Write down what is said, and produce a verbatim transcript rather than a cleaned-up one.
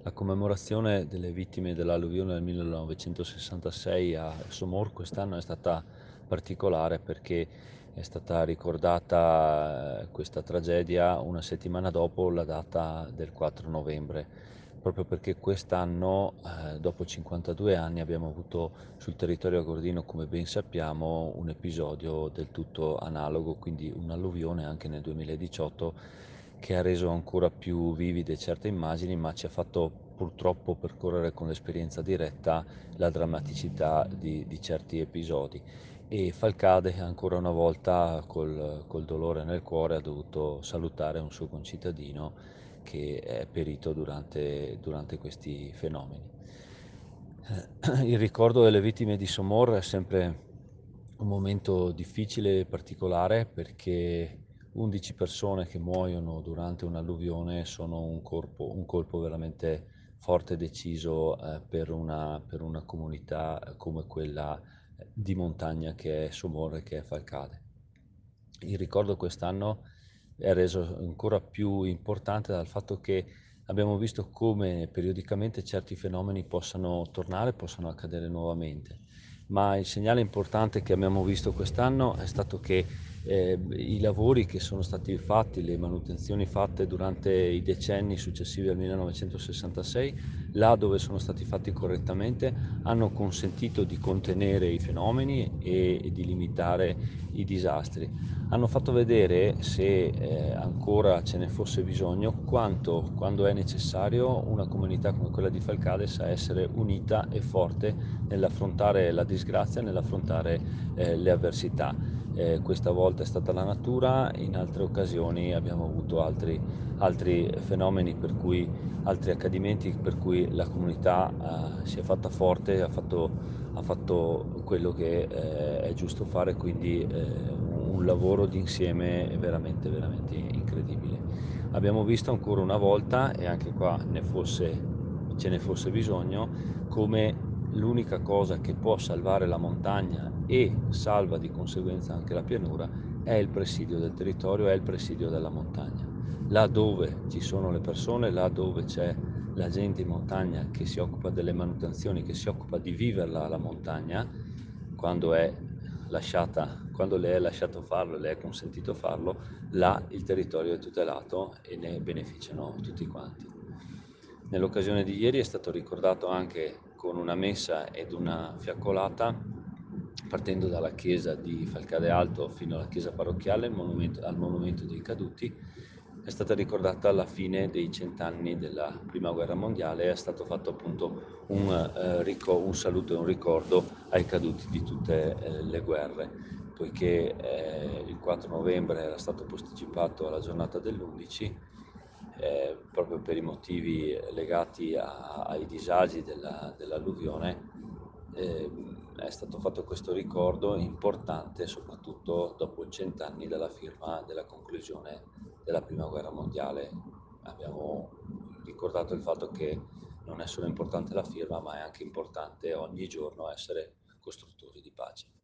La commemorazione delle vittime dell'alluvione del millenovecentosessantasei a Somor quest'anno è stata particolare perché è stata ricordata eh, questa tragedia una settimana dopo la data del quattro novembre, proprio perché quest'anno, eh, dopo cinquantadue anni, abbiamo avuto sul territorio agordino, come ben sappiamo, un episodio del tutto analogo, quindi un'alluvione anche nel duemiladiciotto che ha reso ancora più vivide certe immagini, ma ci ha fatto purtroppo percorrere con l'esperienza diretta la drammaticità di, di certi episodi. E Falcade ancora una volta col, col dolore nel cuore ha dovuto salutare un suo concittadino che è perito durante, durante questi fenomeni. Il ricordo delle vittime di Somor è sempre un momento difficile e particolare perché undici persone che muoiono durante un'alluvione sono un colpo, un colpo veramente forte e deciso eh, per una, per una comunità come quella di montagna che è Somor e che è Falcade. Il ricordo quest'anno è reso ancora più importante dal fatto che abbiamo visto come periodicamente certi fenomeni possano tornare, possano accadere nuovamente. Ma il segnale importante che abbiamo visto quest'anno è stato che eh, i lavori che sono stati fatti, le manutenzioni fatte durante i decenni successivi al millenovecentosessantasei, là dove sono stati fatti correttamente, hanno consentito di contenere i fenomeni e, e di limitare i disastri. Hanno fatto vedere, se eh, ancora ce ne fosse bisogno, quanto, quando è necessario, una comunità come quella di Falcade sa essere unita e forte nell'affrontare la disgrazia, nell'affrontare eh, le avversità. Eh, questa volta è stata la natura, in altre occasioni abbiamo avuto altri, altri fenomeni, per cui, altri accadimenti per cui la comunità eh, si è fatta forte, ha fatto, ha fatto quello che eh, è giusto fare, quindi eh, un lavoro d'insieme veramente, veramente incredibile. Abbiamo visto ancora una volta, e anche qua ne fosse, ce ne fosse bisogno, come l'unica cosa che può salvare la montagna e salva di conseguenza anche la pianura è il presidio del territorio, è il presidio della montagna. Là dove ci sono le persone, là dove c'è la gente in montagna che si occupa delle manutenzioni, che si occupa di viverla la montagna, quando è lasciata, quando le è lasciato farlo, le è consentito farlo, là il territorio è tutelato e ne beneficiano tutti quanti. Nell'occasione di ieri è stato ricordato anche con una messa ed una fiaccolata, partendo dalla chiesa di Falcade Alto fino alla chiesa parrocchiale, il monumento, al monumento dei caduti. È stata ricordata la fine dei cent'anni della Prima Guerra Mondiale e è stato fatto appunto un, eh, rico- un saluto e un ricordo ai caduti di tutte eh, le guerre, poiché eh, il quattro novembre era stato posticipato alla giornata dell'undici, eh, proprio per i motivi legati a- ai disagi della- dell'alluvione. eh, è stato fatto questo ricordo importante soprattutto dopo cent'anni dalla firma della conclusione della Prima Guerra Mondiale. Abbiamo ricordato il fatto che non è solo importante la firma, ma è anche importante ogni giorno essere costruttori di pace.